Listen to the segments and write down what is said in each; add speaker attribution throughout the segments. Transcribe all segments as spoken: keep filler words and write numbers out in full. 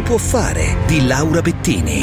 Speaker 1: può fare di Laura Bettini.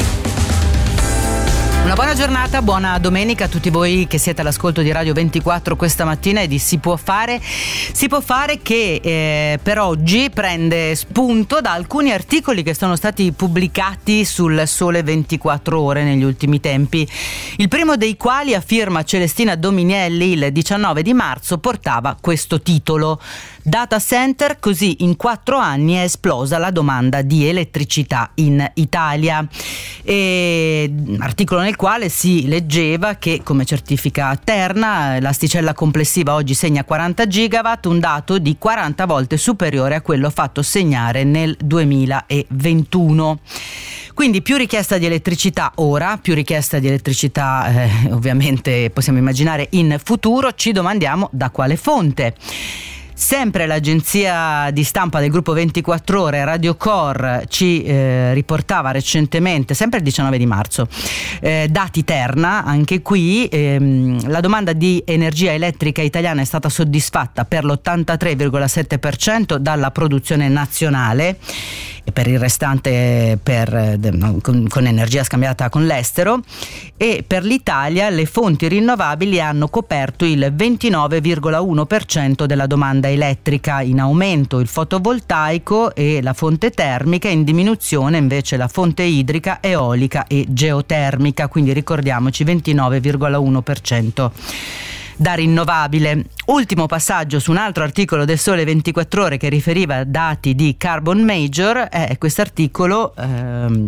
Speaker 2: Una buona giornata, buona domenica a tutti voi che siete all'ascolto di Radio ventiquattro questa mattina e di Si può fare. Si può fare che eh, per oggi prende spunto da alcuni articoli che sono stati pubblicati sul Sole ventiquattro Ore negli ultimi tempi. Il primo dei quali, a firma Celestina Dominielli, il diciannove di marzo, portava questo titolo: Data center, così in quattro anni è esplosa la domanda di elettricità in Italia. E, articolo nel quale si leggeva che, come certifica Terna, l'asticella complessiva oggi segna quaranta gigawatt, un dato di quaranta volte superiore a quello fatto segnare nel duemilaventuno. Quindi più richiesta di elettricità ora, più richiesta di elettricità eh, ovviamente possiamo immaginare in futuro. Ci domandiamo da quale fonte. Sempre l'agenzia di stampa del gruppo ventiquattro Ore, Radio Core, ci eh, riportava recentemente, sempre il diciannove di marzo, eh, dati Terna. Anche qui ehm, la domanda di energia elettrica italiana è stata soddisfatta per l'ottantatré virgola sette per cento dalla produzione nazionale e per il restante per, con, con energia scambiata con l'estero, e per l'Italia le fonti rinnovabili hanno coperto il ventinove virgola uno per cento della domanda elettrica, in aumento il fotovoltaico e la fonte termica, in diminuzione invece la fonte idrica, eolica e geotermica, quindi ricordiamoci ventinove virgola uno per cento da rinnovabile. Ultimo passaggio su un altro articolo del Sole ventiquattro Ore che riferiva dati di Carbon Major. Eh, quest'articolo ehm,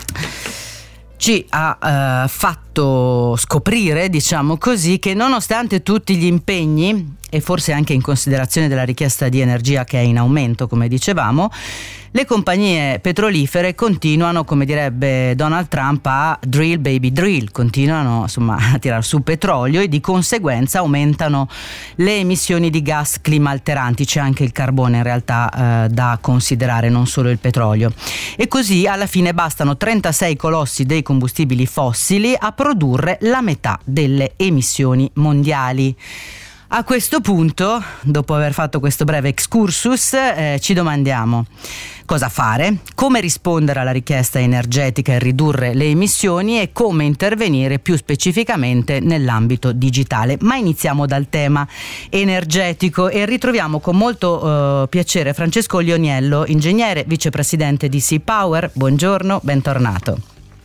Speaker 2: ci ha eh, fatto scoprire, diciamo così, che nonostante tutti gli impegni e forse anche in considerazione della richiesta di energia che è in aumento, come dicevamo, le compagnie petrolifere continuano, come direbbe Donald Trump, a drill baby drill, continuano insomma a tirar su petrolio e di conseguenza aumentano le emissioni di gas climalteranti. C'è anche il carbone in realtà eh, da considerare, non solo il petrolio. E così alla fine bastano trentasei colossi dei combustibili fossili a produrre la metà delle emissioni mondiali. A questo punto, dopo aver fatto questo breve excursus, eh, ci domandiamo cosa fare, come rispondere alla richiesta energetica e ridurre le emissioni e come intervenire più specificamente nell'ambito digitale. Ma iniziamo dal tema energetico e ritroviamo con molto eh, piacere Francesco Lioniello, ingegnere, vicepresidente di SeaPower. Buongiorno, bentornato.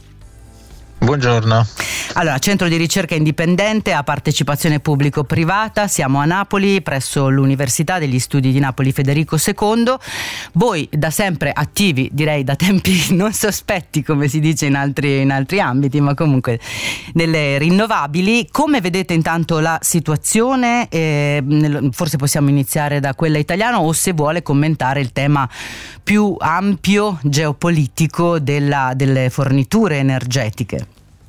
Speaker 3: Buongiorno.
Speaker 2: Allora, centro di ricerca indipendente a partecipazione pubblico-privata, siamo a Napoli presso l'Università degli Studi di Napoli Federico secondo. Voi da sempre attivi, direi da tempi non sospetti, come si dice in altri, in altri ambiti, ma comunque nelle rinnovabili. Come vedete intanto la situazione? Eh, forse possiamo iniziare da quella italiana, o se vuole commentare il tema più ampio geopolitico della, delle forniture energetiche.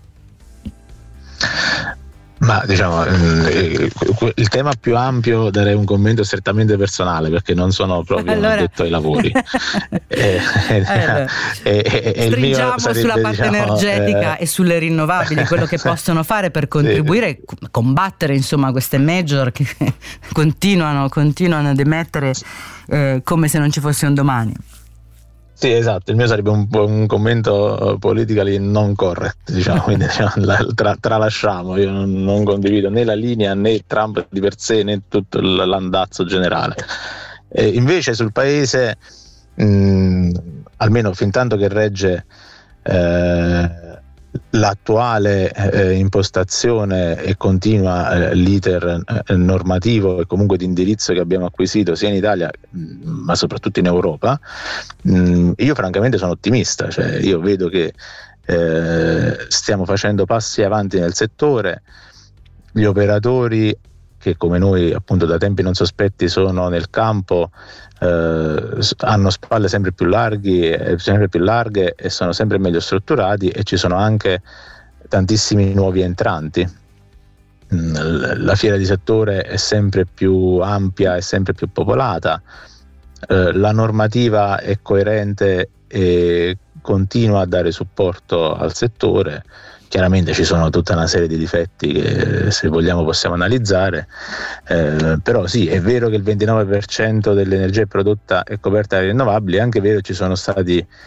Speaker 3: Ma diciamo il tema più ampio darei un commento strettamente personale, perché non sono proprio allora... un addetto ai lavori. e,
Speaker 2: allora, e, e, e il mio sarebbe, sulla parte diciamo, energetica eh... e sulle rinnovabili, quello che possono fare per contribuire a sì. combattere insomma queste major che continuano, continuano ad emettere eh, come se non ci fosse un domani.
Speaker 3: Sì, esatto, il mio sarebbe un, un commento politically non correct, diciamo, quindi diciamo, la, tra, tralasciamo. Io non, non condivido né la linea né Trump di per sé né tutto l'andazzo generale. E invece sul paese, mh, almeno fin tanto che regge eh, l'attuale eh, impostazione e continua eh, l'iter eh, normativo e comunque di indirizzo che abbiamo acquisito sia in Italia mh, ma soprattutto in Europa, mh, io francamente sono ottimista, cioè io vedo che eh, stiamo facendo passi avanti nel settore, gli operatori che come noi appunto da tempi non sospetti sono nel campo eh, hanno spalle sempre più larghi, eh, sempre più larghe e sono sempre meglio strutturati, e ci sono anche tantissimi nuovi entranti. La fiera di settore è sempre più ampia e sempre più popolata, eh, la normativa è coerente e continua a dare supporto al settore. Chiaramente ci sono tutta una serie di difetti che se vogliamo possiamo analizzare, eh, però sì, è vero che il ventinove per cento dell'energia prodotta è coperta dalle rinnovabili, è anche vero che ci sono stati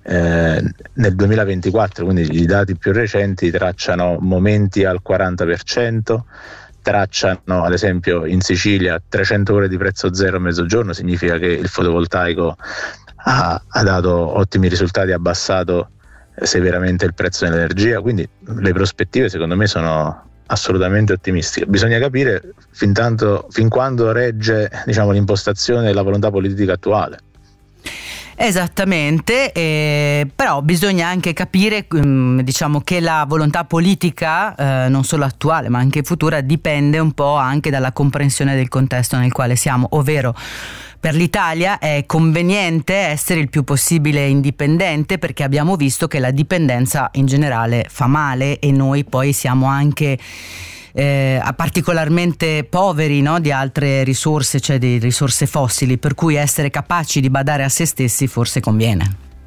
Speaker 3: eh, nel duemilaventiquattro, quindi i dati più recenti tracciano momenti al quaranta per cento, tracciano ad esempio in Sicilia trecento ore di prezzo zero a mezzogiorno, significa che il fotovoltaico ha, ha dato ottimi risultati, ha abbassato severamente il prezzo dell'energia, quindi le prospettive secondo me sono assolutamente ottimistiche. Bisogna capire fin tanto, fin quando regge, diciamo, l'impostazione e la volontà politica attuale.
Speaker 2: Esattamente, eh, però bisogna anche capire um, diciamo che la volontà politica, eh, non solo attuale ma anche futura, dipende un po' anche dalla comprensione del contesto nel quale siamo, ovvero per l'Italia è conveniente essere il più possibile indipendente, perché abbiamo visto che la dipendenza in generale fa male e noi poi siamo anche Eh, particolarmente poveri, no, di altre risorse, cioè di risorse fossili, per cui essere capaci di badare a se stessi forse conviene.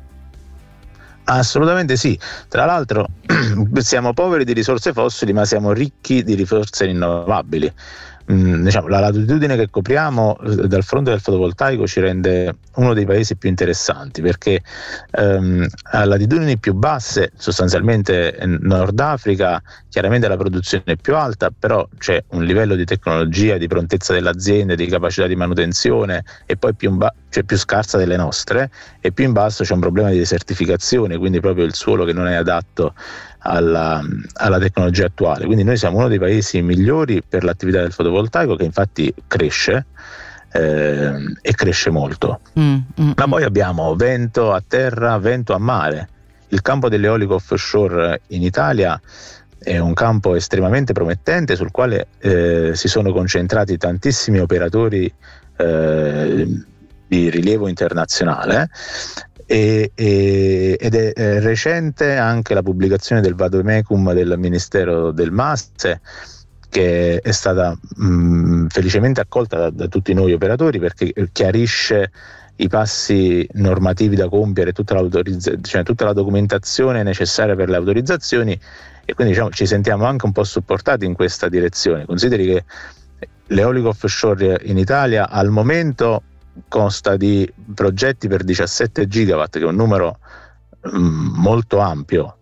Speaker 3: Assolutamente sì, tra l'altro siamo poveri di risorse fossili ma siamo ricchi di risorse rinnovabili. Mm, diciamo, la latitudine che copriamo dal fronte del fotovoltaico ci rende uno dei paesi più interessanti, perché ehm, a latitudini più basse, sostanzialmente Nord Africa, chiaramente la produzione è più alta, però c'è un livello di tecnologia, di prontezza delle aziende, di capacità di manutenzione e poi più, ba- cioè più scarsa delle nostre, e più in basso c'è un problema di desertificazione, quindi proprio il suolo che non è adatto Alla, alla tecnologia attuale. Quindi noi siamo uno dei paesi migliori per l'attività del fotovoltaico, che infatti cresce eh, e cresce molto. Mm, mm, ma poi abbiamo vento a terra, vento a mare. Il campo dell'eolico offshore in Italia è un campo estremamente promettente, sul quale eh, si sono concentrati tantissimi operatori eh, di rilievo internazionale. E, e, ed è eh, recente anche la pubblicazione del vademecum del Ministero del MASE, che è stata mh, felicemente accolta da, da tutti noi operatori, perché chiarisce i passi normativi da compiere, tutta, cioè, tutta la documentazione necessaria per le autorizzazioni, e quindi diciamo, ci sentiamo anche un po' supportati in questa direzione. Consideri che l'eolico offshore in Italia al momento consta di progetti per diciassette gigawatt, che è un numero mm, molto ampio.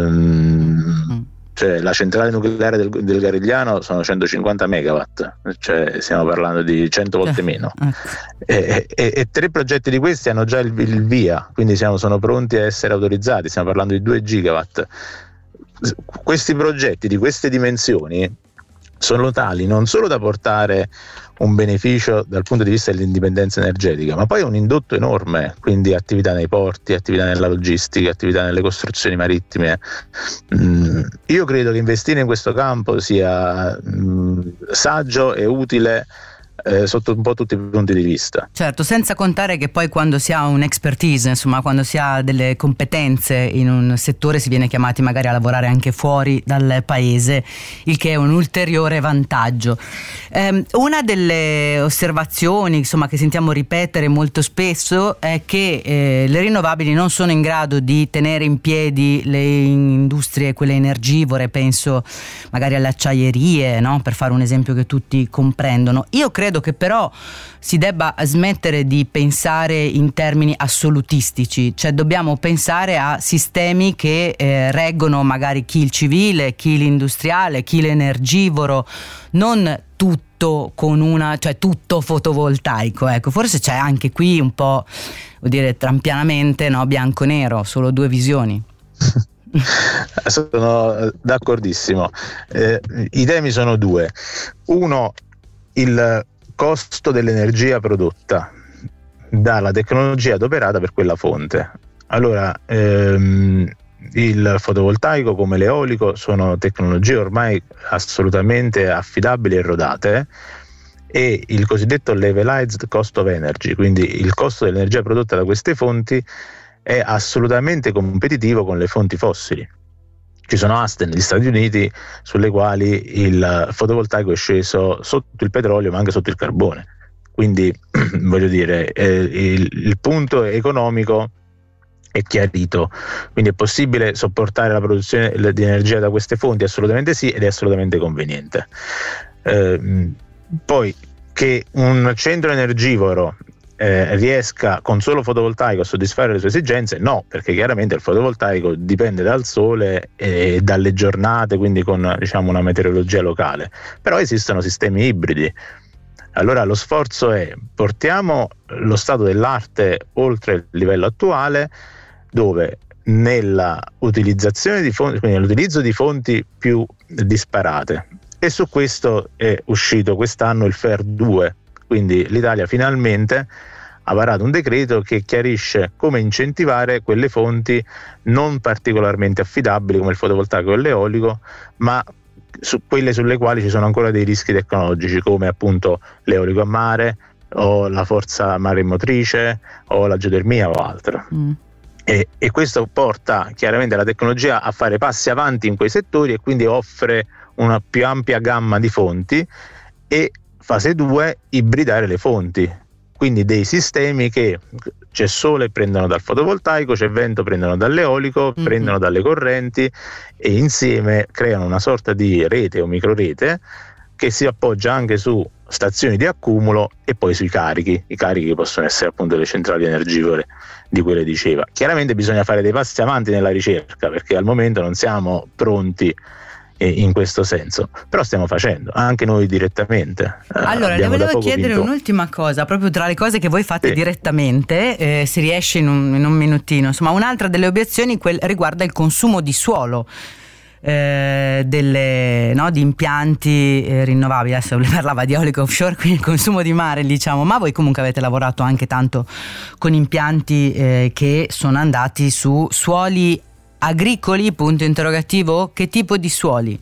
Speaker 3: Ehm, cioè la centrale nucleare del, del Garigliano sono centocinquanta megawatt, cioè stiamo parlando di cento volte meno. E, e, e tre progetti di questi hanno già il, il via, quindi siamo, sono pronti a essere autorizzati, stiamo parlando di due gigawatt. Questi progetti di queste dimensioni sono tali non solo da portare un beneficio dal punto di vista dell'indipendenza energetica, ma poi un indotto enorme, quindi attività nei porti, attività nella logistica, attività nelle costruzioni marittime. Mm, io credo che investire in questo campo sia mm, saggio e utile eh, sotto un po' tutti i punti di vista.
Speaker 2: Certo, senza contare che poi quando si ha un'expertise, insomma, quando si ha delle competenze in un settore, si viene chiamati magari a lavorare anche fuori dal paese, il che è un ulteriore vantaggio. Eh, una delle osservazioni, insomma, che sentiamo ripetere molto spesso è che eh, le rinnovabili non sono in grado di tenere in piedi le industrie, quelle energivore, penso magari alle acciaierie, no? Per fare un esempio che tutti comprendono. Io credo che però si debba smettere di pensare in termini assolutistici, cioè dobbiamo pensare a sistemi che eh, reggono magari chi il civile, chi l'industriale, chi l'energivoro, non tutto con una, cioè tutto fotovoltaico. Ecco, forse c'è anche qui un po', vuol dire, trampianamente, no, bianco-nero, solo due visioni.
Speaker 3: Sono d'accordissimo. Eh, i temi sono due. Uno, il costo dell'energia prodotta dalla tecnologia adoperata per quella fonte. Allora, ehm, il fotovoltaico come l'eolico sono tecnologie ormai assolutamente affidabili e rodate, e il cosiddetto levelized cost of energy, quindi il costo dell'energia prodotta da queste fonti, è assolutamente competitivo con le fonti fossili. Ci sono aste negli Stati Uniti sulle quali il fotovoltaico è sceso sotto il petrolio ma anche sotto il carbone, quindi voglio dire eh, il, il punto economico è chiarito, quindi è possibile sopportare la produzione di energia da queste fonti? Assolutamente sì, ed è assolutamente conveniente. Eh, poi che un centro energivoro eh, riesca con solo fotovoltaico a soddisfare le sue esigenze, no, perché chiaramente il fotovoltaico dipende dal sole e dalle giornate, quindi con, diciamo, una meteorologia locale. Però esistono sistemi ibridi. Allora lo sforzo è: portiamo lo stato dell'arte oltre il livello attuale, dove nella utilizzazione di fonti, quindi nell'utilizzo di fonti più disparate, e su questo è uscito quest'anno il F E R due, quindi l'Italia finalmente ha varato un decreto che chiarisce come incentivare quelle fonti non particolarmente affidabili come il fotovoltaico e l'eolico, ma su quelle sulle quali ci sono ancora dei rischi tecnologici, come appunto l'eolico a mare o la forza maremotrice o la geotermia o altro. Mm. E, e questo porta chiaramente la tecnologia a fare passi avanti in quei settori e quindi offre una più ampia gamma di fonti. E fase due, ibridare le fonti, quindi dei sistemi che c'è sole prendono dal fotovoltaico, c'è vento prendono dall'eolico, mm-hmm. prendono dalle correnti e insieme creano una sorta di rete o microrete che si appoggia anche su stazioni di accumulo e poi sui carichi. I carichi possono essere appunto le centrali energivore di cui le diceva. Chiaramente bisogna fare dei passi avanti nella ricerca, perché al momento non siamo pronti in questo senso, però stiamo facendo anche noi direttamente.
Speaker 2: Allora le volevo chiedere vinto. un'ultima cosa, proprio tra le cose che voi fate sì. direttamente, eh, si riesce in un, in un minutino. Insomma, un'altra delle obiezioni quel, riguarda il consumo di suolo. Eh, delle, no, di impianti eh, rinnovabili. Adesso le parlava di eolico offshore, quindi il consumo di mare, diciamo, ma voi comunque avete lavorato anche tanto con impianti eh, che sono andati su suoli agricoli, punto interrogativo. Che tipo di suoli?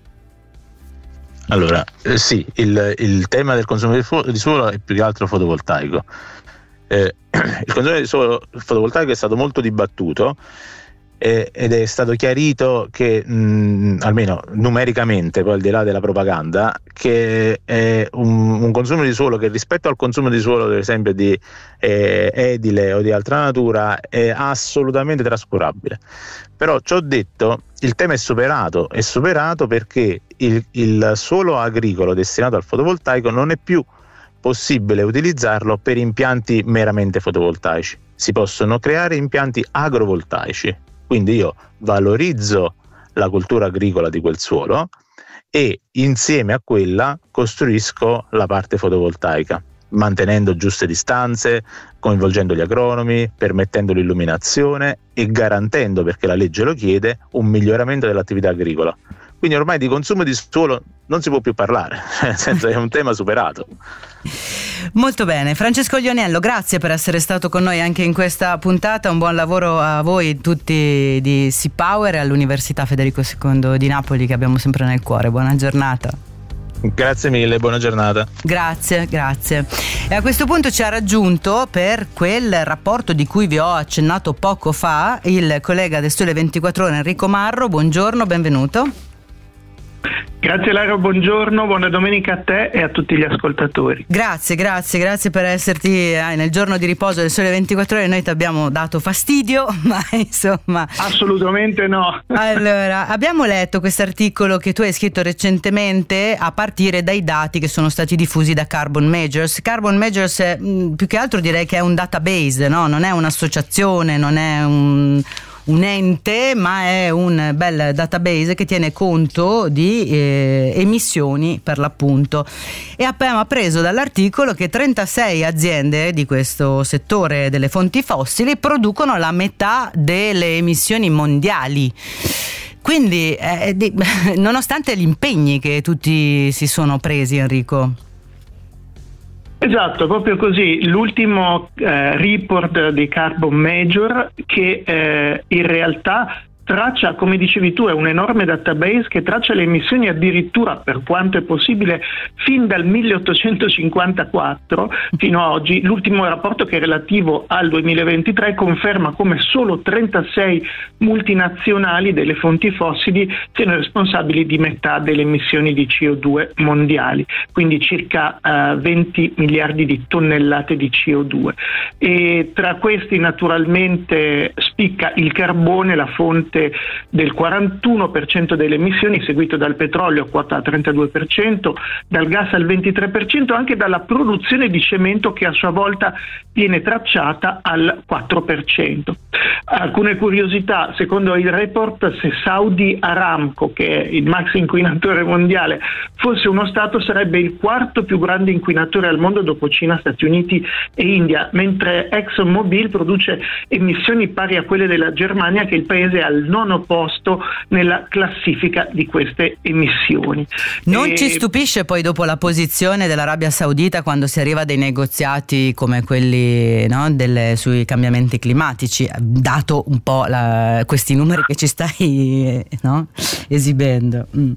Speaker 3: Allora eh, sì, il, il tema del consumo di, fu- di suolo è più che altro fotovoltaico. Eh, il consumo di suolo fotovoltaico è stato molto dibattuto ed è stato chiarito che mh, almeno numericamente, poi al di là della propaganda, che è un, un consumo di suolo che rispetto al consumo di suolo per esempio di eh, edile o di altra natura è assolutamente trascurabile. Però ciò detto, il tema è superato, è superato perché il, il suolo agricolo destinato al fotovoltaico non è più possibile utilizzarlo per impianti meramente fotovoltaici. Si possono creare impianti agrovoltaici. Quindi io valorizzo la cultura agricola di quel suolo e insieme a quella costruisco la parte fotovoltaica, mantenendo giuste distanze, coinvolgendo gli agronomi, permettendo l'illuminazione e garantendo, perché la legge lo chiede, un miglioramento dell'attività agricola. Quindi ormai di consumo di suolo non si può più parlare, nel senso è un tema superato.
Speaker 2: Molto bene, Francesco Glioniello, grazie per essere stato con noi anche in questa puntata. Un buon lavoro a voi tutti di Seapower e all'Università Federico secondo di Napoli, che abbiamo sempre nel cuore. Buona giornata.
Speaker 3: Grazie mille, buona giornata.
Speaker 2: Grazie, grazie. E a questo punto ci ha raggiunto, per quel rapporto di cui vi ho accennato poco fa, il collega del Sole ventiquattro Ore Enrico Marro. Buongiorno, benvenuto.
Speaker 4: Grazie Lara, buongiorno, buona domenica a te e a tutti gli ascoltatori.
Speaker 2: Grazie, grazie, grazie per esserti eh, nel giorno di riposo del Sole ventiquattro Ore. Noi ti abbiamo dato fastidio, ma insomma...
Speaker 4: Assolutamente no.
Speaker 2: Allora, abbiamo letto questo articolo che tu hai scritto recentemente a partire dai dati che sono stati diffusi da Carbon Majors. Carbon Majors è, mh, più che altro direi che è un database, no? Non è un'associazione, non è un... un ente, ma è un bel database che tiene conto di eh, emissioni per l'appunto. E abbiamo appreso dall'articolo che trentasei aziende di questo settore delle fonti fossili producono la metà delle emissioni mondiali. Quindi eh, di, nonostante gli impegni che tutti si sono presi, Enrico.
Speaker 4: Esatto, proprio così. L'ultimo eh, report di Carbon Major che eh, in realtà traccia, come dicevi tu, è un enorme database che traccia le emissioni addirittura, per quanto è possibile, fin dal milleottocentocinquantaquattro fino a oggi. L'ultimo rapporto, che è relativo al duemilaventitré, conferma come solo trentasei multinazionali delle fonti fossili siano responsabili di metà delle emissioni di C O due mondiali, quindi circa uh, venti miliardi di tonnellate di C O due. E tra questi naturalmente spicca il carbone, la fonte quote del quarantuno per cento delle emissioni, seguito dal petrolio quota al trentadue per cento, dal gas al ventitré per cento, anche dalla produzione di cemento che a sua volta viene tracciata al quattro per cento. Alcune curiosità: secondo il report, se Saudi Aramco, che è il max inquinatore mondiale, fosse uno Stato, sarebbe il quarto più grande inquinatore al mondo dopo Cina, Stati Uniti e India, mentre ExxonMobil produce emissioni pari a quelle della Germania, che è il paese al nono posto nella classifica di queste emissioni.
Speaker 2: Non
Speaker 4: e...
Speaker 2: ci stupisce poi dopo la posizione dell'Arabia Saudita quando si arriva a dei negoziati come quelli, no, delle, sui cambiamenti climatici, dato un po' la, questi numeri che ci stai, no, esibendo. Mm.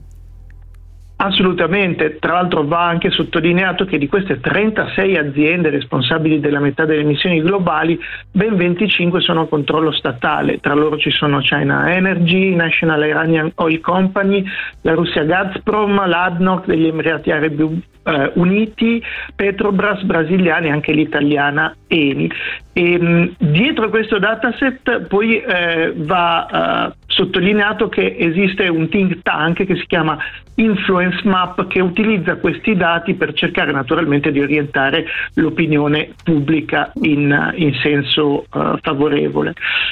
Speaker 4: Assolutamente, tra l'altro va anche sottolineato che di queste trentasei aziende responsabili della metà delle emissioni globali, ben venticinque sono a controllo statale. Tra loro ci sono China Energy, National Iranian Oil Company, la Russia Gazprom, l'ADNOC degli Emirati Arabi eh, Uniti, Petrobras brasiliana e anche l'italiana Eni. E, mh, dietro questo dataset poi eh, va eh, sottolineato che esiste un think tank che si chiama Influence Map, che utilizza questi dati per cercare naturalmente di orientare l'opinione pubblica in, in senso uh, favorevole.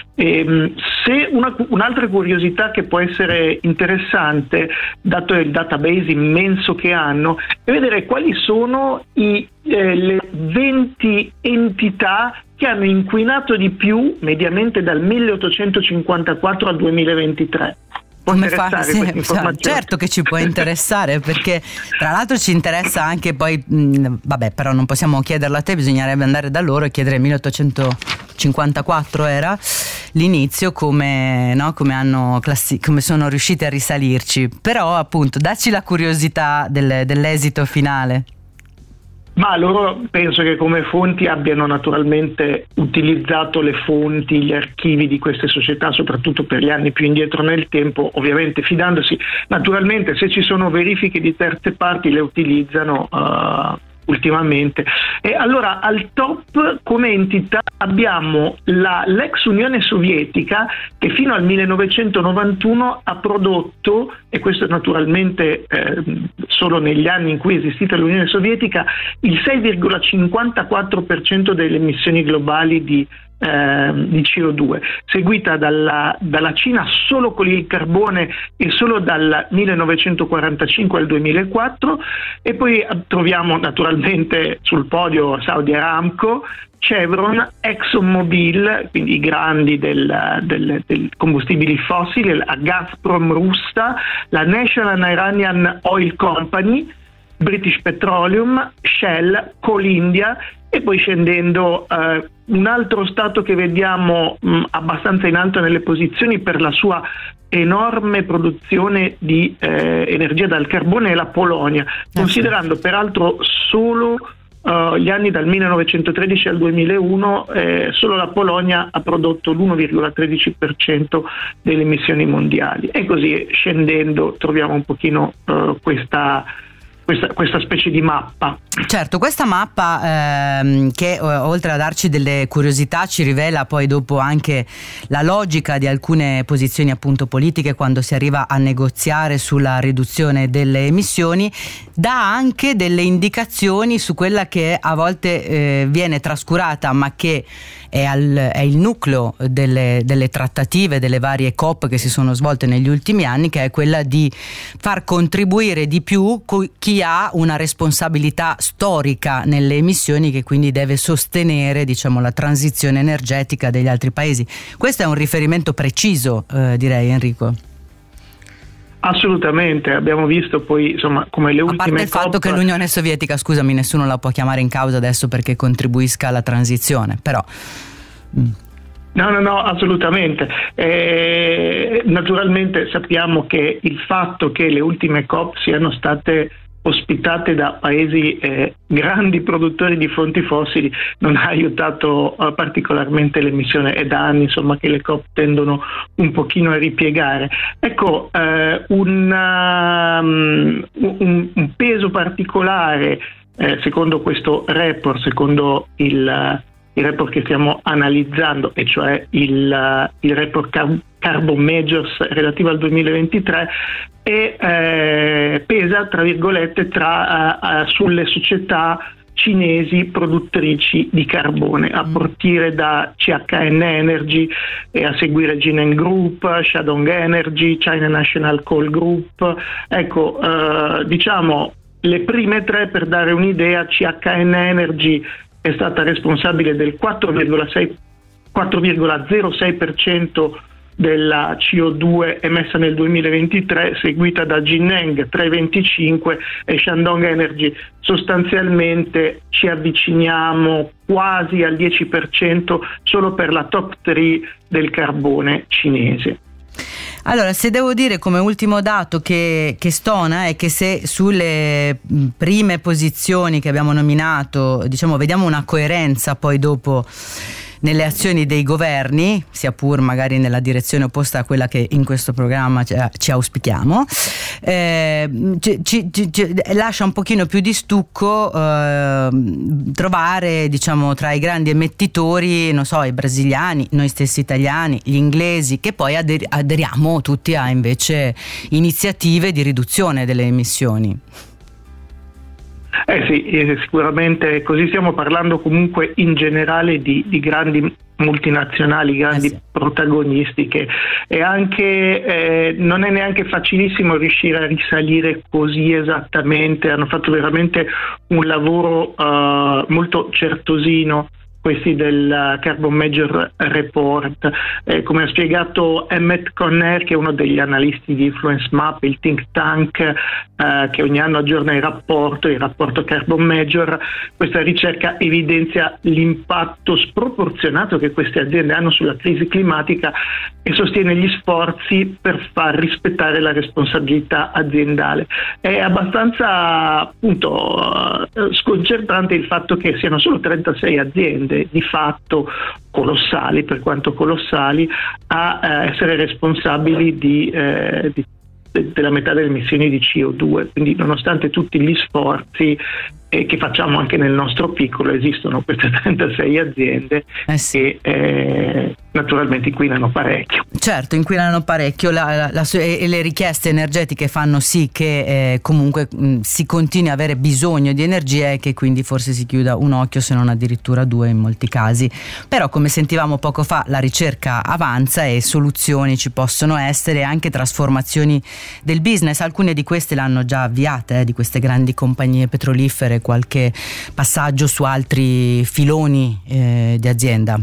Speaker 4: E, se una, un'altra curiosità che può essere interessante, dato il database immenso che hanno, è vedere quali sono i, eh, le venti entità che hanno inquinato di più mediamente dal milleottocentocinquantaquattro al duemilaventitré.
Speaker 2: Come fa? Sì, certo che ci può interessare, perché tra l'altro ci interessa anche poi, mh, vabbè, però non possiamo chiederlo a te, bisognerebbe andare da loro e chiedere milleottocentocinquantaquattro era l'inizio, come, no, come hanno classi- come sono riusciti a risalirci. Però appunto dacci la curiosità del, dell'esito finale.
Speaker 4: Ma loro penso che come fonti abbiano naturalmente utilizzato le fonti, gli archivi di queste società, soprattutto per gli anni più indietro nel tempo, ovviamente fidandosi. Naturalmente se ci sono verifiche di terze parti le utilizzano uh, ultimamente. E allora al top come entità abbiamo la, l'ex Unione Sovietica, che fino al millenovecentonovantuno ha prodotto, e questo naturalmente eh, solo negli anni in cui è esistita l'Unione Sovietica, il sei virgola cinquantaquattro per cento delle emissioni globali di Eh, di C O due, seguita dalla, dalla Cina solo con il carbone e solo dal millenovecentoquarantacinque al duemilaquattro, e poi troviamo naturalmente sul podio Saudi Aramco, Chevron, ExxonMobil, quindi i grandi del, del, del combustibili fossili, la Gazprom russa, la National Iranian Oil Company, British Petroleum, Shell, Coal India, e poi scendendo eh, un altro stato che vediamo mh, abbastanza in alto nelle posizioni per la sua enorme produzione di eh, energia dal carbone è la Polonia, considerando peraltro solo uh, gli anni dal millenovecentotredici al duemilauno, eh, solo la Polonia ha prodotto l'uno virgola tredici per cento delle emissioni mondiali, e così scendendo troviamo un pochino uh, questa Questa, questa specie di mappa.
Speaker 2: Certo, questa mappa ehm, che eh, oltre a darci delle curiosità ci rivela poi dopo anche la logica di alcune posizioni appunto politiche quando si arriva a negoziare sulla riduzione delle emissioni, dà anche delle indicazioni su quella che a volte eh, viene trascurata, ma che è, al, è il nucleo delle, delle trattative, delle varie COP che si sono svolte negli ultimi anni, che è quella di far contribuire di più chi ha una responsabilità storica nelle emissioni, che quindi deve sostenere, diciamo, la transizione energetica degli altri paesi. Questo è un riferimento preciso, eh, direi, Enrico.
Speaker 4: Assolutamente, abbiamo visto poi insomma come le ultime
Speaker 2: a parte il fatto
Speaker 4: COP...
Speaker 2: che l'Unione Sovietica, scusami, nessuno la può chiamare in causa adesso perché contribuisca alla transizione, però mm.
Speaker 4: No, no, no, assolutamente. Eh, naturalmente sappiamo che il fatto che le ultime COP siano state ospitate da paesi eh, grandi produttori di fonti fossili non ha aiutato eh, particolarmente l'emissione. È da anni insomma che le COP tendono un pochino a ripiegare. Ecco, eh, una, um, un, un peso particolare eh, secondo questo report, secondo il il report che stiamo analizzando, e cioè il, il report Car- Carbon Majors relativo al duemilaventitré, e eh, pesa tra virgolette tra, uh, uh, sulle società cinesi produttrici di carbone, a partire da C H N Energy e a seguire Jineng Group, Shandong Energy, China National Coal Group. Ecco, eh, diciamo le prime tre, per dare un'idea: C H N Energy è stata responsabile del quattro virgola zero sei per cento della C O due emessa nel duemilaventitré, seguita da Jineng tre virgola venticinque e Shandong Energy. Sostanzialmente ci avviciniamo quasi al dieci per cento solo per la top tre del carbone cinese.
Speaker 2: Allora, se devo dire come ultimo dato che, che stona è che se sulle prime posizioni che abbiamo nominato, diciamo, vediamo una coerenza poi dopo nelle azioni dei governi, sia pur magari nella direzione opposta a quella che in questo programma ci, ci auspichiamo, eh, ci, ci, ci, lascia un pochino più di stucco eh, trovare, diciamo, tra i grandi emettitori, non so, i brasiliani, noi stessi italiani, gli inglesi, che poi ader- aderiamo tutti a invece iniziative di riduzione delle emissioni.
Speaker 4: Eh sì, eh, sicuramente così. Stiamo parlando comunque in generale di, di grandi multinazionali, grandi eh sì. protagonistiche, e anche eh, non è neanche facilissimo riuscire a risalire così esattamente. Hanno fatto veramente un lavoro uh, molto certosino questi del Carbon Major Report. Eh, come ha spiegato Emmett Conner, che è uno degli analisti di Influence Map, il think tank eh, che ogni anno aggiorna il rapporto, il rapporto Carbon Major, questa ricerca evidenzia l'impatto sproporzionato che queste aziende hanno sulla crisi climatica e sostiene gli sforzi per far rispettare la responsabilità aziendale. È abbastanza, appunto, sconcertante il fatto che siano solo trentasei aziende di fatto colossali, per quanto colossali, a eh, essere responsabili di, eh, di, de, della metà delle emissioni di C O due. Quindi, nonostante tutti gli sforzi eh, che facciamo anche nel nostro piccolo, esistono queste trentasei aziende eh sì. che eh, naturalmente inquinano parecchio.
Speaker 2: Certo, inquinano parecchio la, la, la, e le richieste energetiche fanno sì che eh, comunque mh, si continui a avere bisogno di energia e che quindi forse si chiuda un occhio, se non addirittura due in molti casi. Però, come sentivamo poco fa, la ricerca avanza e soluzioni ci possono essere, anche trasformazioni del business. Alcune di queste l'hanno già avviate, eh, di queste grandi compagnie petrolifere, qualche passaggio su altri filoni eh, di azienda.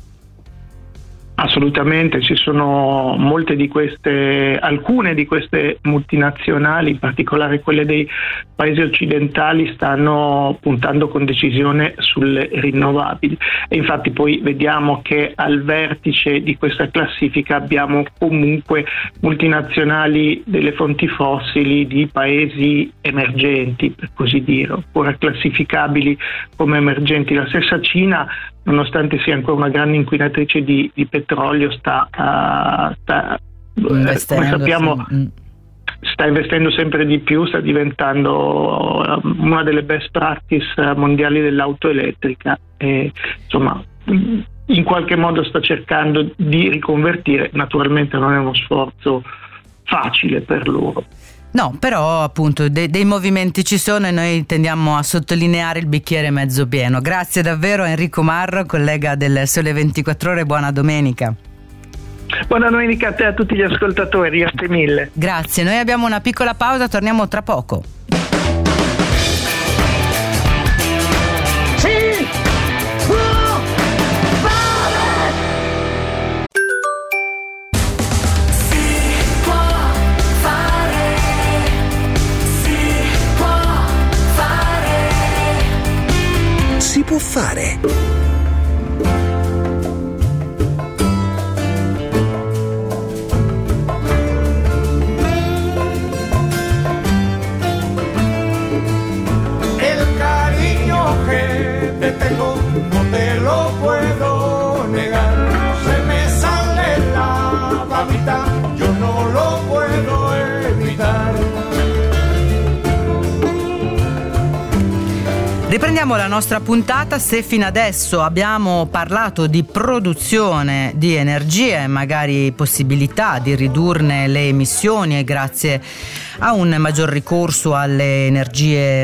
Speaker 4: Assolutamente, ci sono molte di queste, alcune di queste multinazionali, in particolare quelle dei paesi occidentali, stanno puntando con decisione sulle rinnovabili, e infatti poi vediamo che al vertice di questa classifica abbiamo comunque multinazionali delle fonti fossili di paesi emergenti, per così dire, oppure classificabili come emergenti. La stessa Cina, nonostante sia ancora una grande inquinatrice di, di petrolio, sta, uh, sta eh, come sappiamo sì. sta investendo sempre di più, sta diventando una delle best practice mondiali dell'auto elettrica, e insomma in qualche modo sta cercando di riconvertire. Naturalmente non è uno sforzo facile per loro.
Speaker 2: No, però appunto de- dei movimenti ci sono e noi tendiamo a sottolineare il bicchiere mezzo pieno. Grazie davvero a Enrico Marro, collega del Sole ventiquattro Ore, buona domenica.
Speaker 4: Buona domenica a te e a tutti gli ascoltatori, grazie mille.
Speaker 2: Grazie, noi abbiamo una piccola pausa, torniamo tra poco.
Speaker 1: Si può fare.
Speaker 5: El cariño que te tengo no te lo puedo negar. Se me sale la babita, yo no lo puedo evitar.
Speaker 2: Riprendiamo la nostra puntata. Se fino adesso abbiamo parlato di produzione di energia e magari possibilità di ridurne le emissioni e grazie a un maggior ricorso alle energie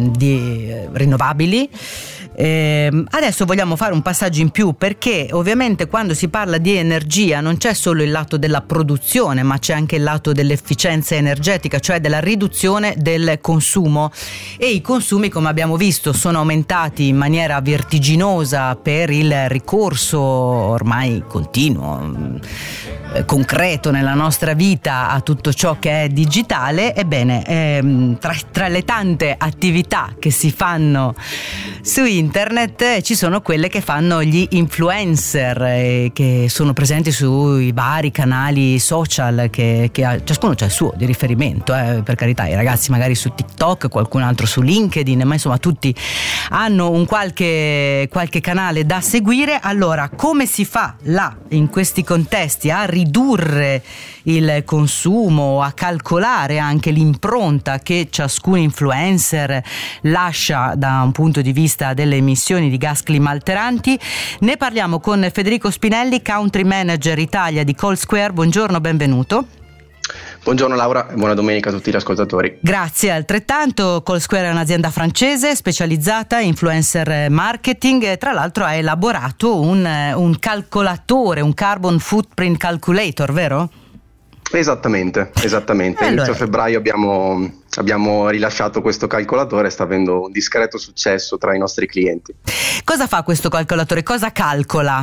Speaker 2: di rinnovabili, Eh, adesso vogliamo fare un passaggio in più, perché ovviamente quando si parla di energia non c'è solo il lato della produzione, ma c'è anche il lato dell'efficienza energetica, cioè della riduzione del consumo, e i consumi, come abbiamo visto, sono aumentati in maniera vertiginosa per il ricorso ormai continuo, eh, concreto nella nostra vita a tutto ciò che è digitale. Ebbene, ehm, tra, tra le tante attività che si fanno su internet ci sono quelle che fanno gli influencer, eh, che sono presenti sui vari canali social che, che ha, ciascuno c'ha il suo di riferimento, eh, per carità, i ragazzi magari su TikTok, qualcun altro su LinkedIn, ma insomma tutti hanno un qualche, qualche canale da seguire. Allora, come si fa là in questi contesti a ridurre il consumo, a calcolare anche l'impronta che ciascun influencer lascia da un punto di vista delle emissioni di gas climalteranti? Ne parliamo con Federico Spinelli, Country Manager Italia di CallSquare. Buongiorno, benvenuto.
Speaker 6: Buongiorno Laura e buona domenica a tutti gli ascoltatori.
Speaker 2: Grazie altrettanto. CallSquare è un'azienda francese specializzata in influencer marketing, tra l'altro ha elaborato un, un calcolatore, un carbon footprint calculator, vero?
Speaker 6: Esattamente, esattamente.
Speaker 2: Allora,
Speaker 6: inizio febbraio abbiamo, abbiamo rilasciato questo calcolatore e sta avendo un discreto successo tra i nostri clienti.
Speaker 2: Cosa fa questo calcolatore? Cosa calcola?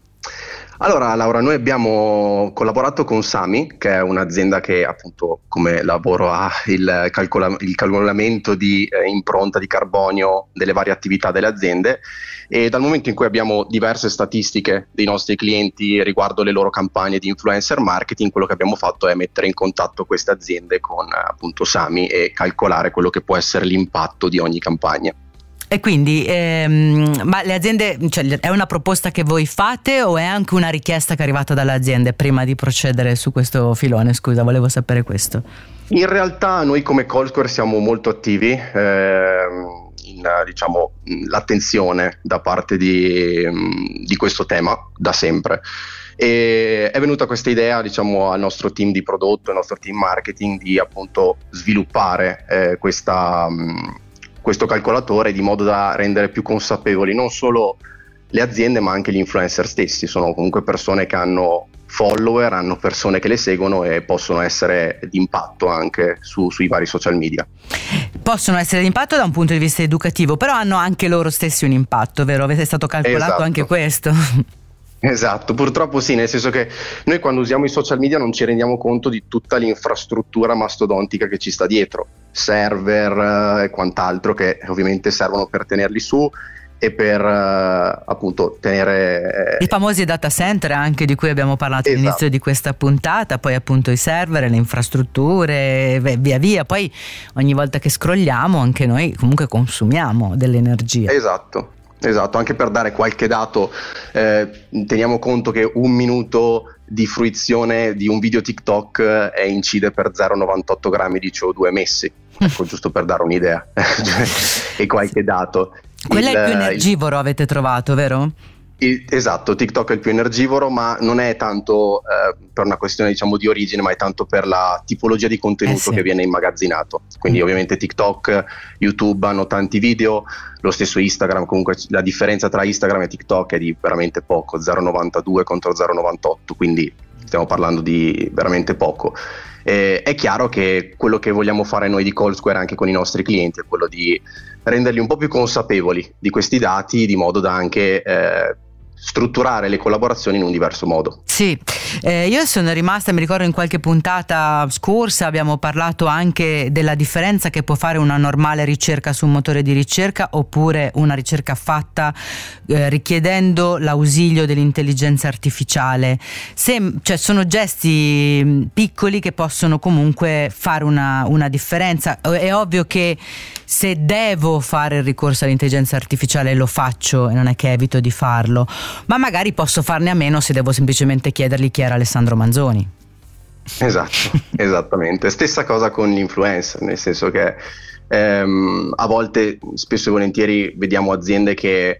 Speaker 6: Allora Laura, noi abbiamo collaborato con Sami, che è un'azienda che appunto come lavoro ha il, calcola- il calcolamento di eh, impronta di carbonio delle varie attività delle aziende, e dal momento in cui abbiamo diverse statistiche dei nostri clienti riguardo le loro campagne di influencer marketing, quello che abbiamo fatto è mettere in contatto queste aziende con appunto Sami e calcolare quello che può essere l'impatto di ogni campagna.
Speaker 2: E quindi, ehm, ma le aziende, cioè, è una proposta che voi fate o è anche una richiesta che è arrivata dalle aziende prima di procedere su questo filone? Scusa, volevo sapere questo.
Speaker 6: In realtà noi come CallSquare siamo molto attivi ehm, in diciamo l'attenzione da parte di, di questo tema da sempre. E è venuta questa idea diciamo al nostro team di prodotto, al nostro team marketing, di appunto sviluppare eh, questa... Mh, questo calcolatore, di modo da rendere più consapevoli non solo le aziende ma anche gli influencer stessi. Sono comunque persone che hanno follower, hanno persone che le seguono e possono essere d'impatto anche su, sui vari social media.
Speaker 2: Possono essere d'impatto da un punto di vista educativo, però hanno anche loro stessi un impatto, vero? Avete stato calcolato
Speaker 6: esatto.
Speaker 2: Anche questo?
Speaker 6: Esatto, purtroppo sì, nel senso che noi quando usiamo i social media non ci rendiamo conto di tutta l'infrastruttura mastodontica che ci sta dietro, server e quant'altro, che ovviamente servono per tenerli su e per uh, appunto tenere
Speaker 2: i famosi data center anche di cui abbiamo parlato
Speaker 6: esatto.
Speaker 2: all'inizio di questa puntata, poi appunto i server, le infrastrutture, via via. Poi ogni volta che scrolliamo anche noi comunque consumiamo dell'energia.
Speaker 6: Esatto. Esatto, anche per dare qualche dato, eh, teniamo conto che un minuto di fruizione di un video TikTok eh, incide per zero virgola novantotto grammi di C O due emessi, ecco, giusto per dare un'idea e qualche dato.
Speaker 2: Quello
Speaker 6: il,
Speaker 2: è il più energivoro, il, avete trovato, vero?
Speaker 6: Il, esatto, TikTok è il più energivoro, ma non è tanto eh, per una questione diciamo di origine, ma è tanto per la tipologia di contenuto eh sì. che viene immagazzinato. Quindi mm. ovviamente TikTok, YouTube hanno tanti video, lo stesso Instagram, comunque la differenza tra Instagram e TikTok è di veramente poco, zero virgola novantadue contro zero virgola novantotto, quindi stiamo parlando di veramente poco. Eh, è chiaro che quello che vogliamo fare noi di CallSquare anche con i nostri clienti è quello di renderli un po' più consapevoli di questi dati, di modo da anche eh, strutturare le collaborazioni in un diverso modo.
Speaker 2: Sì, eh, io sono rimasta, mi ricordo in qualche puntata scorsa abbiamo parlato anche della differenza che può fare una normale ricerca su un motore di ricerca oppure una ricerca fatta eh, richiedendo l'ausilio dell'intelligenza artificiale. Se, cioè, sono gesti piccoli che possono comunque fare una, una differenza. È ovvio che se devo fare il ricorso all'intelligenza artificiale lo faccio e non è che evito di farlo, ma magari posso farne a meno se devo semplicemente chiedergli chi era Alessandro Manzoni.
Speaker 6: Esatto, esattamente. Stessa cosa con gli influencer, nel senso che ehm, a volte, spesso e volentieri, vediamo aziende che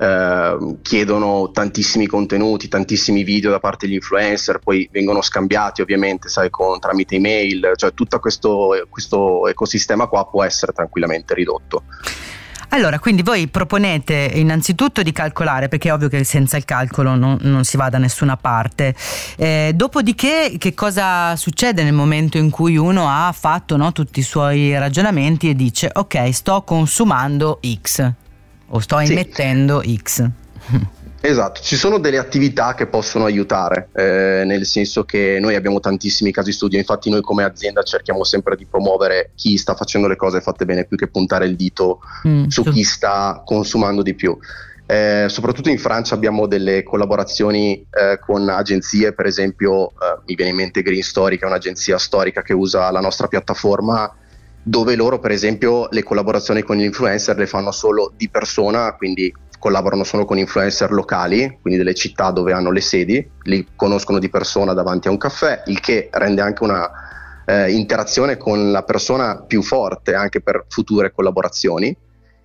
Speaker 6: eh, chiedono tantissimi contenuti, tantissimi video da parte degli influencer, poi vengono scambiati ovviamente, sai, con, tramite email, cioè tutto questo, questo ecosistema qua può essere tranquillamente ridotto.
Speaker 2: Allora, quindi voi proponete innanzitutto di calcolare, perché è ovvio che senza il calcolo non, non si va da nessuna parte. Eh, dopodiché, che cosa succede nel momento in cui uno ha fatto, no, tutti i suoi ragionamenti e dice ok, sto consumando X o sto emettendo sì. X?
Speaker 6: Esatto, ci sono delle attività che possono aiutare, eh, nel senso che noi abbiamo tantissimi casi studio, infatti noi come azienda cerchiamo sempre di promuovere chi sta facendo le cose fatte bene più che puntare il dito mm, su chi sta consumando di più. Eh, soprattutto in Francia abbiamo delle collaborazioni eh, con agenzie, per esempio eh, mi viene in mente Green Story, che è un'agenzia storica che usa la nostra piattaforma, dove loro per esempio le collaborazioni con gli influencer le fanno solo di persona, quindi collaborano solo con influencer locali, quindi delle città dove hanno le sedi, li conoscono di persona davanti a un caffè, il che rende anche una eh, interazione con la persona più forte anche per future collaborazioni,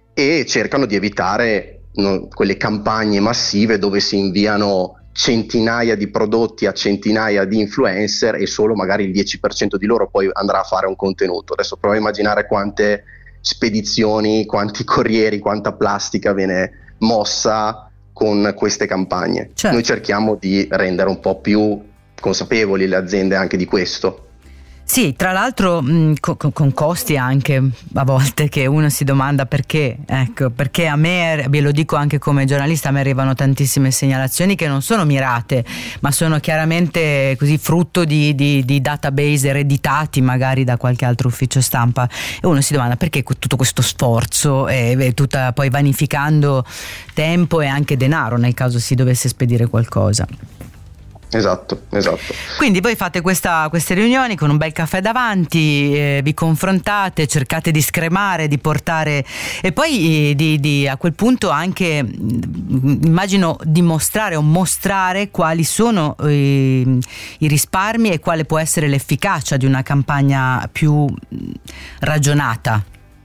Speaker 6: e cercano di evitare no, quelle campagne massive dove si inviano centinaia di prodotti a centinaia di influencer e solo magari il dieci per cento di loro poi andrà a fare un contenuto. Adesso prova a immaginare quante spedizioni, quanti corrieri, quanta plastica viene mossa con queste campagne. Certo. Noi cerchiamo di rendere un po' più consapevoli le aziende anche di questo.
Speaker 2: Sì, tra l'altro mh, con, con costi anche a volte che uno si domanda perché, ecco, perché a me, ve lo dico anche come giornalista, a me arrivano tantissime segnalazioni che non sono mirate, ma sono chiaramente così frutto di, di, di database ereditati magari da qualche altro ufficio stampa, e uno si domanda perché tutto questo sforzo e, e tutta, poi vanificando tempo e anche denaro nel caso si dovesse spedire qualcosa.
Speaker 6: Esatto, esatto.
Speaker 2: Quindi voi fate questa, queste riunioni con un bel caffè davanti, eh, vi confrontate, cercate di scremare, di portare e poi eh, di, di, a quel punto anche immagino dimostrare o mostrare quali sono eh, i risparmi e quale può essere l'efficacia di una campagna più ragionata.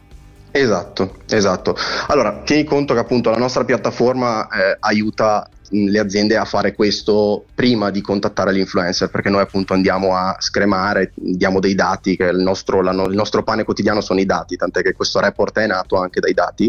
Speaker 6: Esatto, esatto. Allora, tieni conto che appunto la nostra piattaforma eh, aiuta le aziende a fare questo prima di contattare l'influencer, perché noi appunto andiamo a scremare, diamo dei dati, che il nostro, la, il nostro pane quotidiano sono i dati, tant'è che questo report è nato anche dai dati,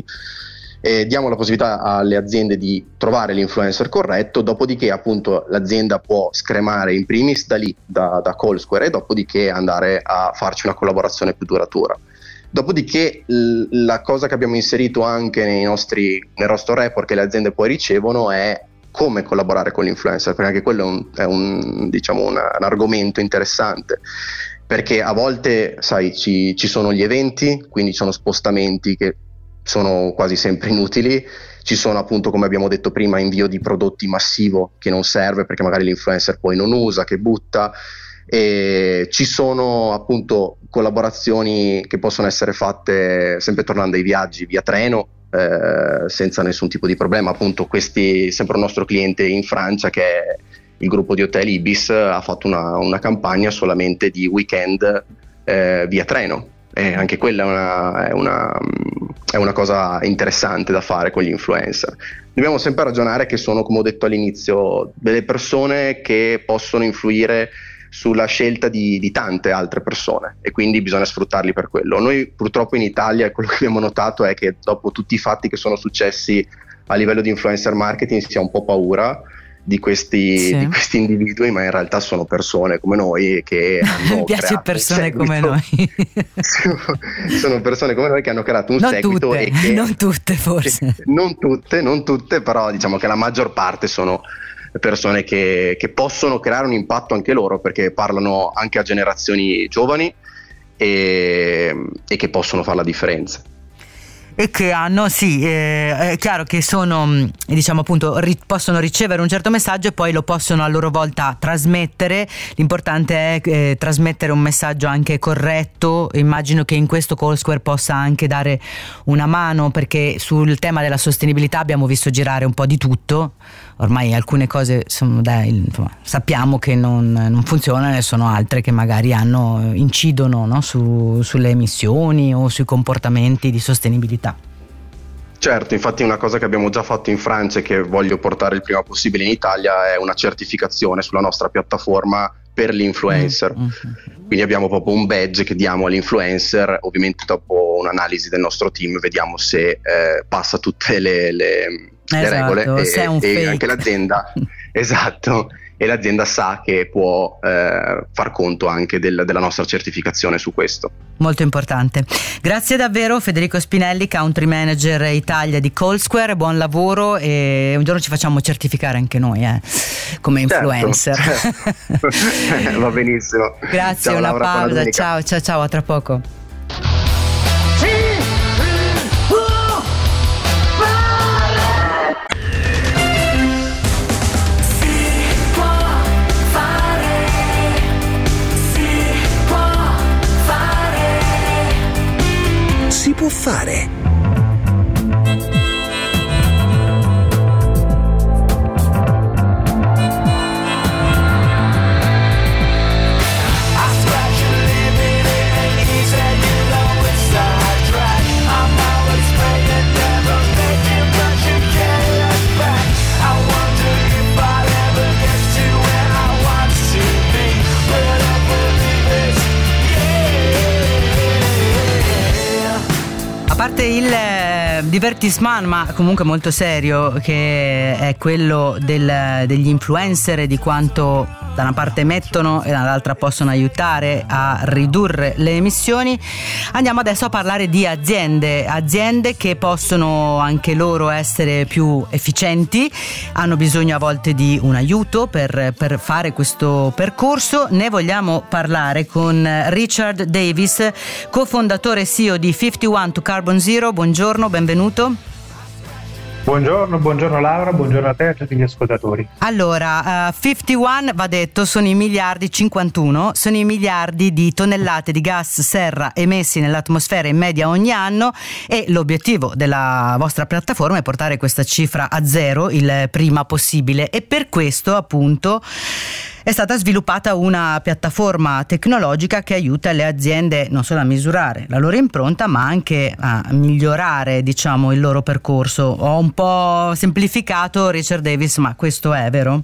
Speaker 6: e diamo la possibilità alle aziende di trovare l'influencer corretto, dopodiché appunto l'azienda può scremare in primis da lì, da, da Callsquare, e dopodiché andare a farci una collaborazione più duratura. Dopodiché l- la cosa che abbiamo inserito anche nei nostri, nel nostro report che le aziende poi ricevono è come collaborare con l'influencer, perché anche quello è un, è un, diciamo una, un argomento interessante, perché a volte sai ci, ci sono gli eventi, quindi ci sono spostamenti che sono quasi sempre inutili, ci sono appunto, come abbiamo detto prima, invio di prodotti massivo che non serve perché magari l'influencer poi non usa, che butta, e ci sono appunto collaborazioni che possono essere fatte sempre tornando ai viaggi via treno, eh, senza nessun tipo di problema. Appunto questi, sempre un nostro cliente in Francia, che è il gruppo di hotel Ibis, ha fatto una, una campagna solamente di weekend eh, via treno, e anche quella è una, è, una, è una cosa interessante da fare con gli influencer. Dobbiamo sempre ragionare che sono, come ho detto all'inizio, delle persone che possono influire sulla scelta di, di tante altre persone, e quindi bisogna sfruttarli per quello. Noi purtroppo in Italia quello che abbiamo notato è che dopo tutti i fatti che sono successi a livello di influencer marketing si ha un po' paura di questi, sì. di questi individui, ma in realtà sono persone come noi che hanno
Speaker 2: piace persone come noi
Speaker 6: sono persone come noi che hanno creato un
Speaker 2: non
Speaker 6: seguito
Speaker 2: tutte,
Speaker 6: e che,
Speaker 2: non tutte forse
Speaker 6: non tutte, non tutte, però diciamo che la maggior parte sono persone che, che possono creare un impatto anche loro, perché parlano anche a generazioni giovani e, e che possono fare la differenza.
Speaker 2: E che hanno, sì, eh, è chiaro che sono, diciamo appunto, ri- possono ricevere un certo messaggio e poi lo possono a loro volta trasmettere. L'importante è eh, trasmettere un messaggio anche corretto. Immagino che in questo CallSquare possa anche dare una mano, perché sul tema della sostenibilità abbiamo visto girare un po' di tutto. Ormai alcune cose sono, dai, insomma, sappiamo che non, non funzionano, e sono altre che magari hanno, incidono, no, su, sulle emissioni o sui comportamenti di sostenibilità.
Speaker 6: Certo, infatti una cosa che abbiamo già fatto in Francia e che voglio portare il prima possibile in Italia è una certificazione sulla nostra piattaforma per l'influencer. Mm-hmm. Quindi abbiamo proprio un badge che diamo all'influencer. Ovviamente dopo un'analisi del nostro team vediamo se eh, passa tutte le, le,
Speaker 2: esatto,
Speaker 6: le regole,
Speaker 2: se
Speaker 6: e,
Speaker 2: è un
Speaker 6: e
Speaker 2: fake.
Speaker 6: anche l'azienda esatto, e l'azienda sa che può eh, far conto anche del, della nostra certificazione su questo.
Speaker 2: Molto importante. Grazie davvero Federico Spinelli, Country Manager Italia di CallSquare, buon lavoro, e un giorno ci facciamo certificare anche noi eh, come influencer.
Speaker 6: Certo. Va benissimo.
Speaker 2: Grazie, ciao, una Laura, pausa, ciao ciao ciao, a tra poco.
Speaker 1: Si può fare.
Speaker 2: A parte il eh, divertissement, ma comunque molto serio, che è quello del, degli influencer e di quanto da una parte emettono e dall'altra possono aiutare a ridurre le emissioni, andiamo adesso a parlare di aziende, aziende che possono anche loro essere più efficienti, hanno bisogno a volte di un aiuto per, per fare questo percorso. Ne vogliamo parlare con Richard Davis, cofondatore e C E O di cinquantuno to Carbon Zero. Buongiorno, benvenuto.
Speaker 7: Buongiorno, buongiorno Laura, buongiorno a te e a tutti gli ascoltatori.
Speaker 2: Allora, uh, cinquantuno va detto, sono i miliardi, cinquantuno sono i miliardi di tonnellate di gas serra emessi nell'atmosfera in media ogni anno, e l'obiettivo della vostra piattaforma è portare questa cifra a zero il prima possibile, e per questo appunto è stata sviluppata una piattaforma tecnologica che aiuta le aziende non solo a misurare la loro impronta, ma anche a migliorare, diciamo, il loro percorso. Ho un po' semplificato, Richard Davis, ma questo è vero?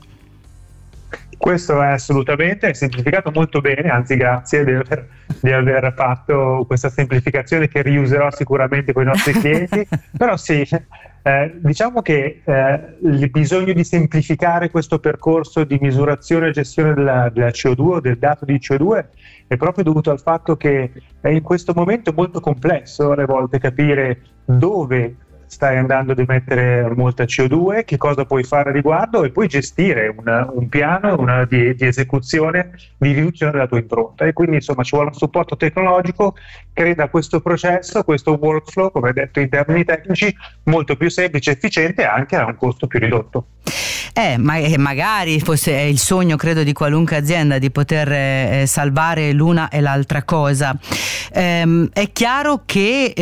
Speaker 7: Questo è assolutamente, è semplificato molto bene, anzi grazie di aver, di aver fatto questa semplificazione che riuserò sicuramente con i nostri clienti, però sì, eh, diciamo che eh, il bisogno di semplificare questo percorso di misurazione e gestione della, della C O due, del dato di C O due, è proprio dovuto al fatto che è in questo momento molto complesso alle volte capire dove stai andando ad emettere molta C O due, che cosa puoi fare a riguardo, e poi gestire una, un piano una di, di esecuzione di riduzione della tua impronta. E quindi insomma ci vuole un supporto tecnologico che renda questo processo, questo workflow, come detto in termini tecnici, molto più semplice, efficiente e anche a un costo più ridotto.
Speaker 2: Eh, ma magari fosse il sogno, credo, di qualunque azienda, di poter eh, salvare l'una e l'altra cosa. Ehm, è chiaro che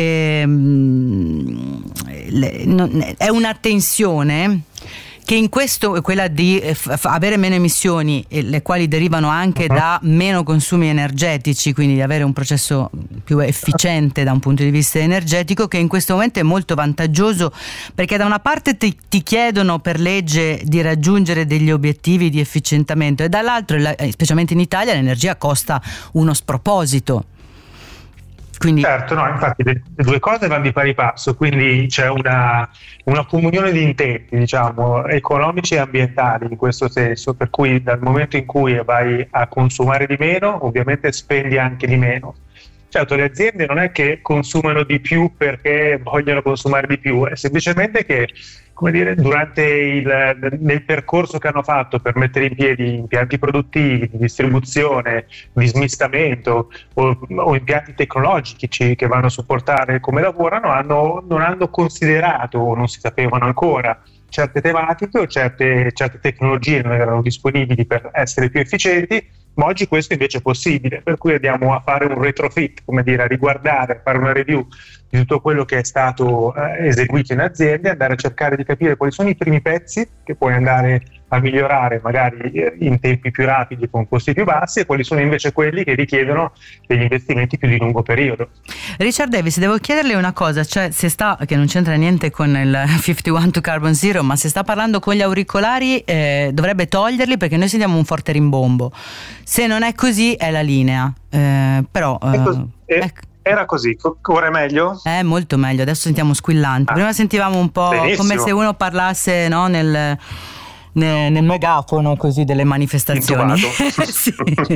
Speaker 2: ehm, le, non, è una tensione che in questo è quella di eh, f- avere meno emissioni, e le quali derivano anche uh-huh. da meno consumi energetici, quindi di avere un processo più efficiente da un punto di vista energetico, che in questo momento è molto vantaggioso, perché da una parte ti, ti chiedono per legge di raggiungere degli obiettivi di efficientamento, e dall'altro, specialmente in Italia, l'energia costa uno sproposito. Quindi...
Speaker 7: Certo, no, infatti le, le due cose vanno di pari passo, quindi c'è una, una comunione di intenti, diciamo, economici e ambientali in questo senso, per cui dal momento in cui vai a consumare di meno, ovviamente spendi anche di meno. Certo, le aziende non è che consumano di più perché vogliono consumare di più, è semplicemente che, come dire, durante il nel percorso che hanno fatto per mettere in piedi impianti produttivi, di distribuzione, di smistamento o, o impianti tecnologici che vanno a supportare come lavorano, hanno, non hanno considerato o non si sapevano ancora certe tematiche o certe, certe tecnologie non erano disponibili per essere più efficienti. Ma oggi questo invece è possibile, per cui andiamo a fare un retrofit, come dire, a riguardare, a fare una review di tutto quello che è stato eh, eseguito in aziende, andare a cercare di capire quali sono i primi pezzi che puoi andare a migliorare magari in tempi più rapidi con costi più bassi e quali sono invece quelli che richiedono degli investimenti più di lungo periodo.
Speaker 2: Richard Davis, devo chiederle una cosa, cioè se sta, che non c'entra niente con il cinquantuno to Carbon Zero, ma se sta parlando con gli auricolari eh, dovrebbe toglierli perché noi sentiamo un forte rimbombo. Se non è così è la linea, eh, però eh,
Speaker 7: è così, è,
Speaker 2: ecco.
Speaker 7: Era così, ora è meglio?
Speaker 2: È molto meglio, adesso sentiamo squillanti. Ah, prima sentivamo un po' benissimo. Come se uno parlasse, no, nel... nel megafono così delle manifestazioni. Sì.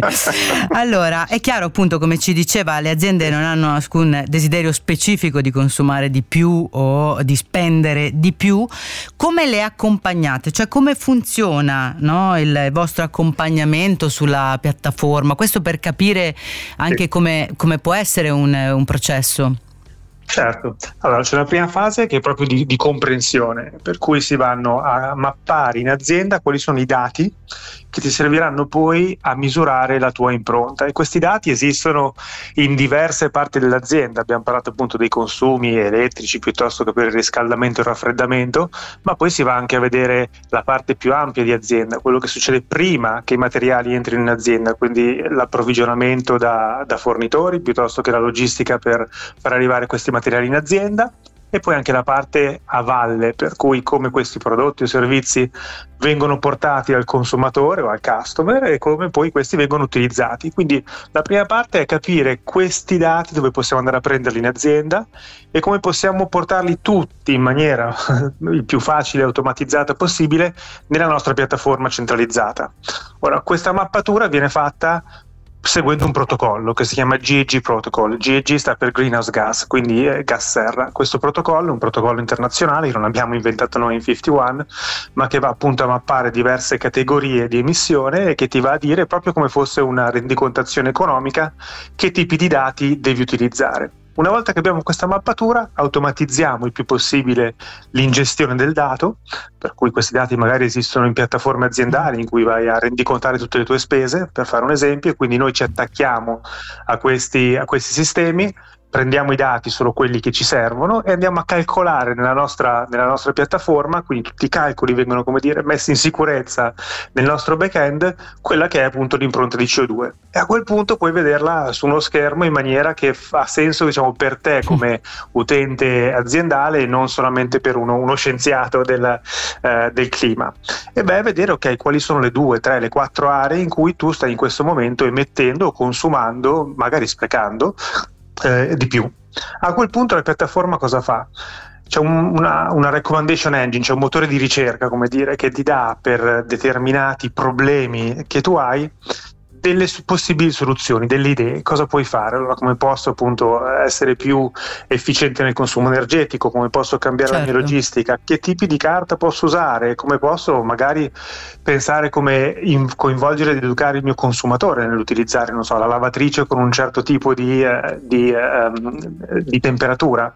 Speaker 2: Allora è chiaro, appunto, come ci diceva, le aziende non hanno alcun desiderio specifico di consumare di più o di spendere di più. Come le accompagnate? Cioè come funziona, no, il vostro accompagnamento sulla piattaforma? Questo per capire anche sì. come, come può essere un, un processo.
Speaker 7: Certo, allora c'è la prima fase che è proprio di, di comprensione, per cui si vanno a mappare in azienda quali sono i dati che ti serviranno poi a misurare la tua impronta, e questi dati esistono in diverse parti dell'azienda. Abbiamo parlato appunto dei consumi elettrici piuttosto che per il riscaldamento e il raffreddamento, ma poi si va anche a vedere la parte più ampia di azienda, quello che succede prima che i materiali entrino in azienda, quindi l'approvvigionamento da, da fornitori piuttosto che la logistica per far arrivare questi materiali in azienda, e poi anche la parte a valle, per cui come questi prodotti o servizi vengono portati al consumatore o al customer e come poi questi vengono utilizzati. Quindi la prima parte è capire questi dati, dove possiamo andare a prenderli in azienda e come possiamo portarli tutti in maniera il più facile e automatizzata possibile nella nostra piattaforma centralizzata. Ora, questa mappatura viene fatta seguendo un protocollo che si chiama G E G Protocol. G E G sta per Greenhouse Gas, quindi è gas serra. Questo protocollo è un protocollo internazionale che non abbiamo inventato noi in cinquantuno, ma che va appunto a mappare diverse categorie di emissione e che ti va a dire, proprio come fosse una rendicontazione economica, che tipi di dati devi utilizzare. Una volta che abbiamo questa mappatura, automatizziamo il più possibile l'ingestione del dato, per cui questi dati magari esistono in piattaforme aziendali in cui vai a rendicontare tutte le tue spese, per fare un esempio, e quindi noi ci attacchiamo a questi, a questi sistemi, prendiamo i dati, solo quelli che ci servono, e andiamo a calcolare nella nostra, nella nostra piattaforma, quindi tutti i calcoli vengono, come dire, messi in sicurezza nel nostro back-end, quella che è appunto l'impronta di C O due. E a quel punto puoi vederla su uno schermo in maniera che fa senso, diciamo, per te come utente aziendale e non solamente per uno, uno scienziato del, eh, del clima. E beh, vedere, ok, quali sono le due, tre, le quattro aree in cui tu stai in questo momento emettendo o consumando, magari sprecando, Eh, di più. A quel punto la piattaforma cosa fa? C'è un, una, una recommendation engine, c'è un motore di ricerca, come dire, che ti dà per determinati problemi che tu hai delle possibili soluzioni, delle idee, cosa puoi fare. Allora, come posso appunto essere più efficiente nel consumo energetico, come posso cambiare certo. la mia logistica, che tipi di carta posso usare, come posso magari pensare come in, coinvolgere ed educare il mio consumatore nell'utilizzare, non so, la lavatrice con un certo tipo di, eh, di, eh, di temperatura.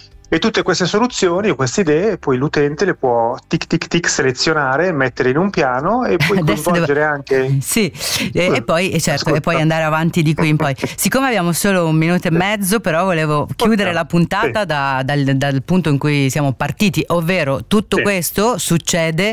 Speaker 7: E tutte queste soluzioni o queste idee poi l'utente le può tic tic tic selezionare, mettere in un piano e poi coinvolgere devo... anche
Speaker 2: sì e, e poi e certo Ascolta. E poi andare avanti di qui in poi. Siccome abbiamo solo un minuto e mezzo, però volevo chiudere la puntata sì. da, dal, dal punto in cui siamo partiti, ovvero tutto sì. questo succede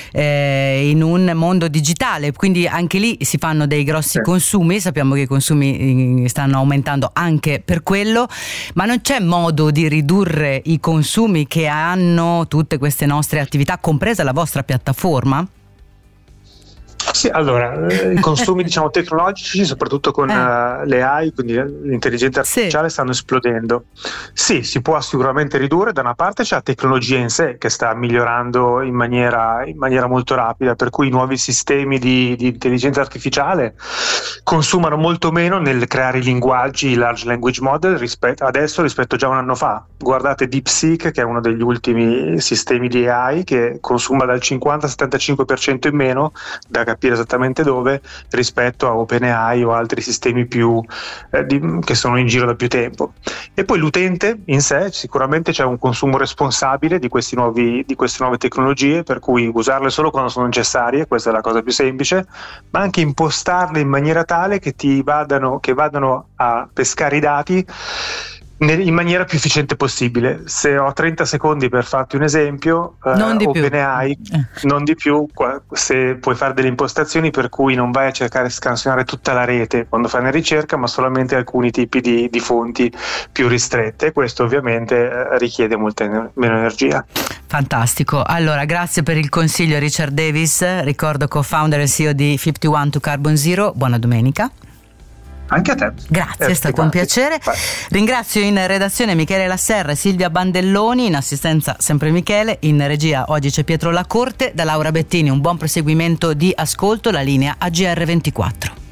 Speaker 2: eh, in un mondo digitale, quindi anche lì si fanno dei grossi sì. consumi. Sappiamo che i consumi stanno aumentando anche per quello, ma non c'è modo di ridurre i consumi che hanno tutte queste nostre attività, compresa la vostra piattaforma?
Speaker 7: Sì, allora, i consumi diciamo tecnologici, soprattutto con eh. uh, le A I, quindi l'intelligenza artificiale, sì. stanno esplodendo. Sì, si può sicuramente ridurre. Da una parte c'è la tecnologia in sé che sta migliorando in maniera, in maniera molto rapida, per cui i nuovi sistemi di, di intelligenza artificiale consumano molto meno nel creare i linguaggi, i large language model rispetto adesso rispetto già a un anno fa. Guardate DeepSeek, che è uno degli ultimi sistemi di A I, che consuma dal cinquanta al settantacinque per cento in meno, da capire esattamente dove, rispetto a OpenAI o altri sistemi più eh, di, che sono in giro da più tempo. E poi l'utente in sé, sicuramente c'è un consumo responsabile di questi nuovi di queste nuove tecnologie, per cui usarle solo quando sono necessarie, questa è la cosa più semplice, ma anche impostarle in maniera tale che ti vadano che vadano a pescare i dati in maniera più efficiente possibile. Se ho trenta secondi per farti un esempio,
Speaker 2: non di
Speaker 7: OpenAI
Speaker 2: più.
Speaker 7: non di più, se puoi fare delle impostazioni per cui non vai a cercare di scansionare tutta la rete quando fai una ricerca, ma solamente alcuni tipi di, di fonti più ristrette, questo ovviamente richiede molta meno energia.
Speaker 2: Fantastico, allora grazie per il consiglio Richard Davis, ricordo co-founder e C E O di cinquantuno to Carbon Zero, buona domenica.
Speaker 7: Anche a te.
Speaker 2: Grazie,
Speaker 7: eh,
Speaker 2: è stato un piacere. Vai. Ringrazio in redazione Michele Lasserra e Silvia Bandelloni, in assistenza sempre Michele, in regia oggi c'è Pietro Lacorte, da Laura Bettini un buon proseguimento di ascolto, la linea A G R ventiquattro.